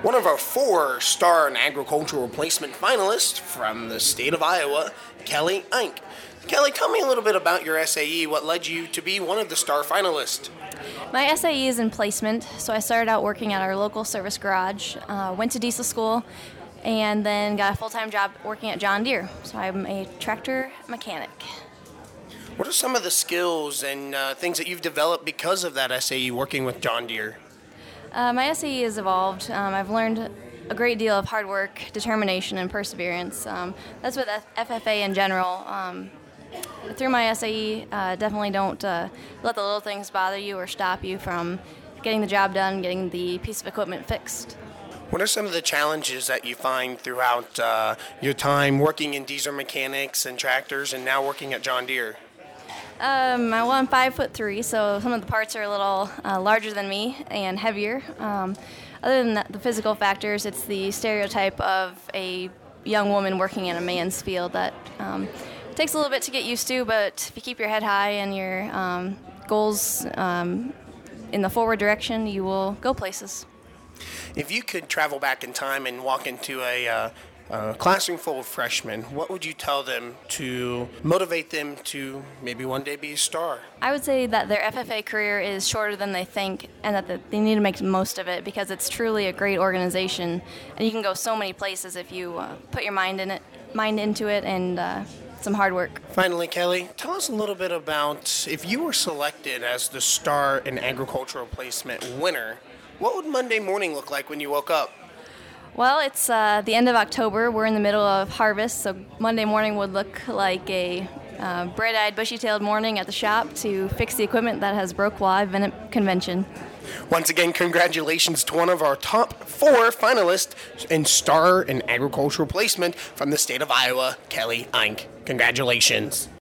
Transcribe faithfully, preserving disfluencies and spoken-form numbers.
One of our four Star in Agricultural Placement finalists from the state of Iowa, Kelly Eink. Kelly, tell me a little bit about your S A E. What led you to be one of the Star finalists? My S A E is in placement, so I started out working at our local service garage, uh, went to diesel school, and then got a full-time job working at John Deere. So I'm a tractor mechanic. What are some of the skills and uh, things that you've developed because of that S A E working with John Deere? Uh, my S A E has evolved. Um, I've learned a great deal of hard work, determination, and perseverance. Um, that's with F F A in general. Um, through my S A E, uh, definitely don't uh, let the little things bother you or stop you from getting the job done, getting the piece of equipment fixed. What are some of the challenges that you find throughout uh, your time working in diesel mechanics and tractors and now working at John Deere? Um, well, I'm five foot three, so some of the parts are a little uh, larger than me and heavier. Um, other than that, the physical factors, it's the stereotype of a young woman working in a man's field that um, takes a little bit to get used to, but if you keep your head high and your um, goals um, in the forward direction, you will go places. If you could travel back in time and walk into a uh, uh, classroom full of freshmen, what would you tell them to motivate them to maybe one day be a star? I would say that their F F A career is shorter than they think, and that the, they need to make the most of it because it's truly a great organization, and you can go so many places if you uh, put your mind in it, mind into it, and uh, some hard work. Finally, Kelly, tell us a little bit about if you were selected as the Star in Agricultural Placement winner, what would Monday morning look like when you woke up? Well, it's uh, the end of October. We're in the middle of harvest, so Monday morning would look like a uh, bright-eyed, bushy-tailed morning at the shop to fix the equipment that has broke while I've been at convention. Once again, congratulations to one of our top four finalists in Star in Agricultural Placement from the state of Iowa, Kelly Eink. Congratulations.